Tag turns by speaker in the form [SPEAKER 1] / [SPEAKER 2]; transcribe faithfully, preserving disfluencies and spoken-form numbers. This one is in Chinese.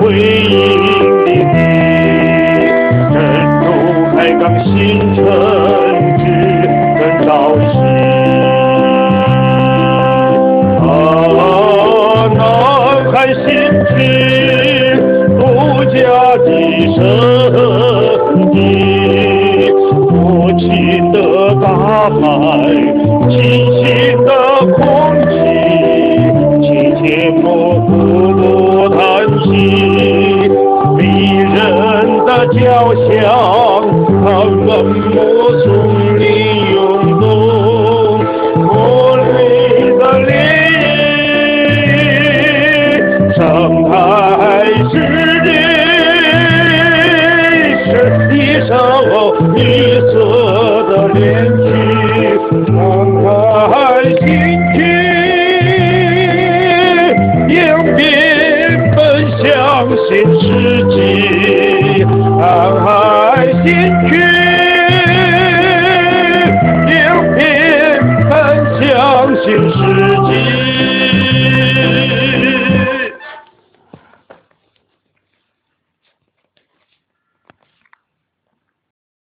[SPEAKER 1] 回应的你，珍珠海港新城之更朝夕。啊，南海新区独家的生意，父亲的大海，清新的空气，亲切模糊不叹息，迷人的交响，默默从你涌动，茉莉的涟漪，上海是你是一首绿色的恋曲，上海新区。迎宾奔向新世纪，上海新区，迎宾奔向新世纪。